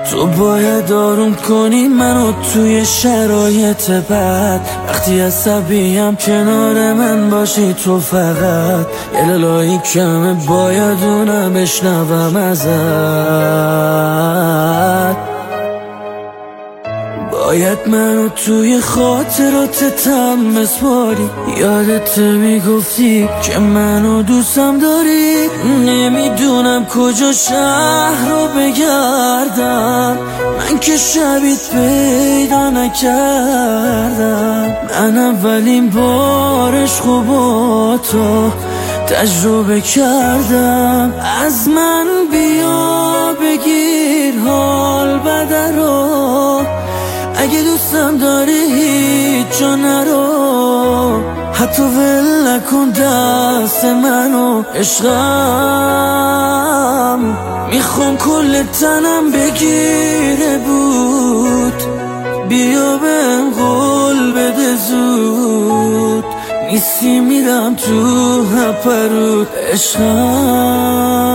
تو باید آروم کنی منو توی شرایط بد. وقتی عصبیم کنار من باشی تو فقط. یه لالایی کمه باید اونم بشنوم ازت. باید منو توی خاطراتتم بسپاری. یادت میگفتی که منو دوستم داری. نمیدونم کجا شهر رو بگردم، من که شبیت پیدا نکردم. من اولین بارش با تو تجربه کردم. از من بیا بگیر حال بده رو، اگه دوستم داری هیچ جا نرو. حتی ول نکن دست منو عشقم. میخوام کل تنم بگیره بود. بیا بهم قول بده زود، نیستی میرم تو هپرود عشقم.